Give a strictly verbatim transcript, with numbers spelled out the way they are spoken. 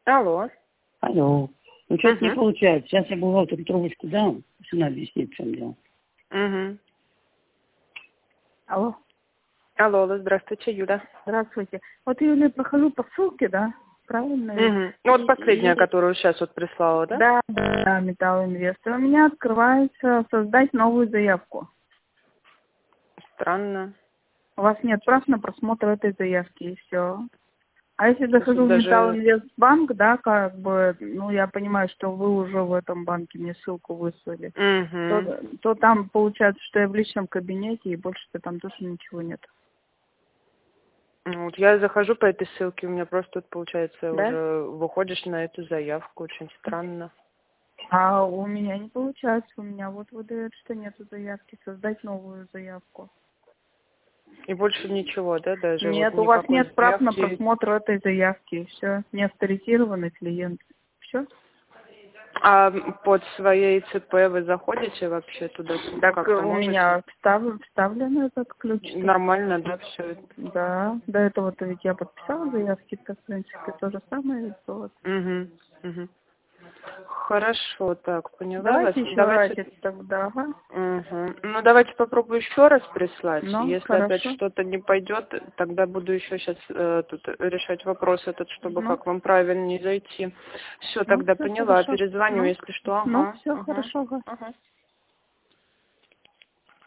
Алло. Алло. Ну, что-то не Угу. получается. Сейчас я бухгалтеру трубочку дам, пусть она объяснит, в чем дело. Угу. Алло, Алло, алло, здравствуйте, Юля. здравствуйте. Вот я Юля, прохожу по ссылке, да? Правильно? Угу. Ну, вот И- последняя, и- которую сейчас вот прислала, да? Да, да, да, Металл Инвестор. У меня открывается создать новую заявку. Странно. У вас нет прав на просмотр этой заявки, и все. А если захожу в Даже- Металл Инвестбанк, да, как бы, ну, я понимаю, что вы уже в этом банке мне ссылку выслали, Угу. то, то там получается, что я в личном кабинете, и больше-то там тоже ничего нет. Вот я захожу по этой ссылке, у меня просто тут, получается, Да? уже выходишь на эту заявку. Очень странно. А у меня не получается, у меня вот выдает, что нету заявки, создать новую заявку. И больше ничего, да, даже? Нет, вот у вас никакой нет прав на заявки? просмотр этой заявки, все, не авторизированный клиент. Все? А под своей ЦП вы заходите вообще туда? Так Как-то у можете? меня встав- вставлен этот ключ. Нормально, да, все это? Да, до этого-то ведь я подписала заявки-то, в принципе, то же самое ведь было. Угу. Угу. Хорошо, так, поняла Давайте вас. еще Давайте. разик тогда, ага. Мгм. Ну, давайте попробую еще раз прислать. Ну, Если опять хорошо. что-то не пойдет, тогда буду еще сейчас тут решать вопрос этот, чтобы Ну, как вам правильнее зайти. Все, ну, тогда все поняла. хорошо. Перезвоню, Ну, если что. ну, Ага. все Ага. хорошо. Ага.